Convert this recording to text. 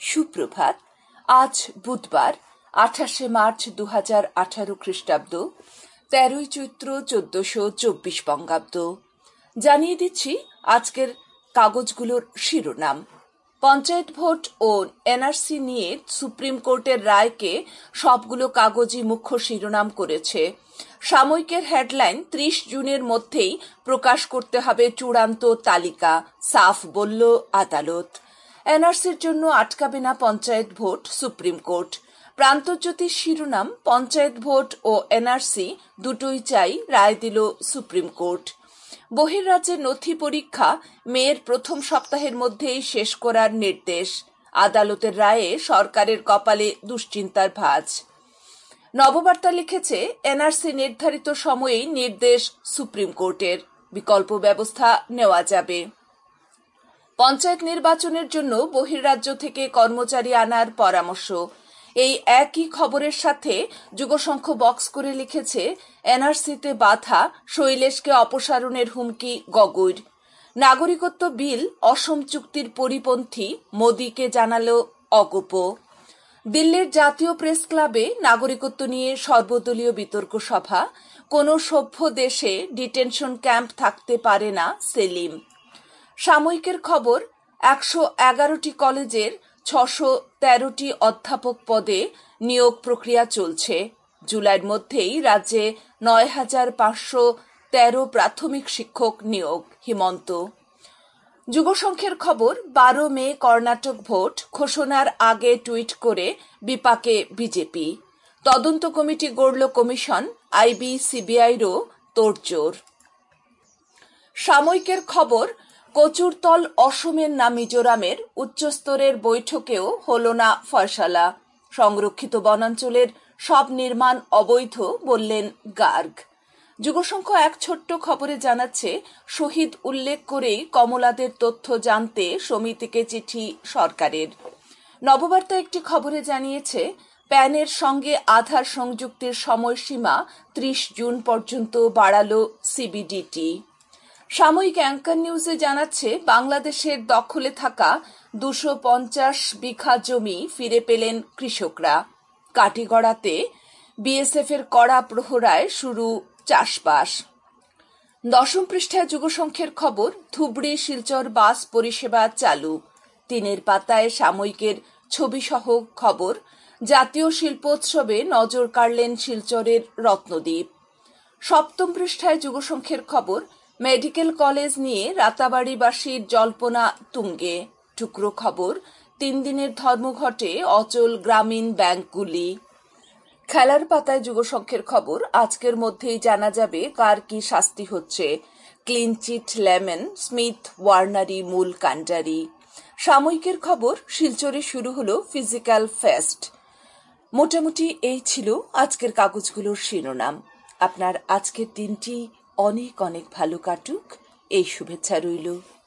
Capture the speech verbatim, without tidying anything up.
সুপ্রভাত। আজ বুধবার আঠাশে মার্চ দু হাজার আঠারো খ্রিস্টাব্দ, তেরোই চৈত্র চোদ্দশো চব্বিশ বঙ্গাব্দ। জানিয়ে দিচ্ছি আজকের কাগজগুলোর শিরোনাম। পঞ্চায়েত ভোট ও এনআরসি নিয়ে সুপ্রিম কোর্টের রায়কে সবগুলো কাগজই মুখ্য শিরোনাম করেছে। সাময়িকের হেডলাইন, ত্রিশ জুনের মধ্যেই প্রকাশ করতে হবে চূড়ান্ত তালিকা, সাফ বলল আদালত। এনআরসির জন্য আটকাবে না পঞ্চায়েত ভোট, সুপ্রিম কোর্ট। প্রান্তজ্যোতির শিরোনাম, পঞ্চায়েত ভোট ও এনআরসি দুটোই চাই, রায় দিল সুপ্রিম কোর্ট। বহির্রাজ্যের নথি পরীক্ষা মেয়ের প্রথম সপ্তাহের মধ্যেই শেষ করার নির্দেশ। আদালতের রায়ে সরকারের কপালে দুশ্চিন্তার ভাঁজ। নববার্তা লিখেছে, এনআরসি নির্ধারিত সময়েই নির্দেশ সুপ্রিম কোর্টের, বিকল্প ব্যবস্থা নেওয়া যাবে। পঞ্চায়েত নির্বাচনের জন্য বহির্রাজ্য থেকে কর্মচারী আনার পরামর্শ। এই একই খবরের সাথে যুগসংখ্য বক্স করে লিখেছে, এনআরসিতে বাধা, শৈলেশকে অপসারণের হুমকি গগৈর। নাগরিকত্ব বিল অসম চুক্তির পরিপন্থী, মোদিকে জানালো অগপ। দিল্লির জাতীয় প্রেস ক্লাবে নাগরিকত্ব নিয়ে সর্বদলীয় বিতর্ক সভা। কোনো সভ্য দেশে ডিটেনশন ক্যাম্প থাকতে পারে না, সেলিম। সাময়িকের খবর, একশো এগারোটি কলেজের ছশো তেরোটি অধ্যাপক পদে নিয়োগ প্রক্রিয়া চলছে। জুলাইয়ের মধ্যেই রাজ্যে নয় হাজার পাঁচশো তেরো প্রাথমিক শিক্ষক নিয়োগ, হিমন্ত। যুগসংখ্যের খবর, বারো মে কর্ণাটক ভোট, ঘোষণার আগে টুইট করে বিপাকে বিজেপি। তদন্ত কমিটি গড়ল কমিশন, আইবি সিবিআইরও তোড়জোড়। সাময়িকের খবর, কচুরতল অসমের না মিজোরামের, উচ্চস্তরের বৈঠকেও হল না ফয়সালা। সংরক্ষিত বনাঞ্চলের সব নির্মাণ অবৈধ, বললেন গার্গ। যুগসংখ্য এক ছোট্ট খবরে জানাচ্ছে, শহীদ উল্লেখ করেই কমলাদের তথ্য জানতে সমিতিকে চিঠি সরকারের। নববার্তা একটি খবরে জানিয়েছে, প্যানের সঙ্গে আধার সংযুক্তির সময়সীমা ত্রিশ জুন পর্যন্ত বাড়ালো সিবিডিটি। সাময়িক অ্যাঙ্কার নিউজে জানাচ্ছে, বাংলাদেশের দখলে থাকা দুশো পঞ্চাশ বিঘা জমি ফিরে পেলেন কৃষকরা। কাটিগড়াতে বিএসএফ এর কড়া প্রহরায় শুরু চাষবাস। দশম পৃষ্ঠায় যুগসংখ্যের খবর, ধুবড়ি শিলচর বাস পরিষেবা চালু। তিনের পাতায় সাময়িকের ছবিসহ খবর, জাতীয় শিল্পোৎসবে নজর কাড়লেন শিলচরের রত্নদ্বীপ। সপ্তম পৃষ্ঠায় যুগসংখ্যের খবর, মেডিকেল কলেজ নিয়ে রাতাবাড়িবাসীর জল্পনা তুঙ্গে। টুকরো খবর, তিন দিনের ধর্মঘটে অচল গ্রামীণ ব্যাংকগুলি। খেলার পাতায় যুগসংখ্যের খবর, আজকের মধ্যেই জানা যাবে কার কি শাস্তি হচ্ছে। ক্লিনচিট লেমন, স্মিথ ওয়ার্নারি মূল কাণ্ডারি। সাময়িকের খবর, শিলচরে শুরু হলো ফিজিক্যাল ফেস্ট। মোটামুটি এই ছিল আজকের কাগজগুলোর শিরোনাম। আপনার আজকের দিনটি অনেক অনেক ভালো কাটুক, এই শুভেচ্ছা রইল।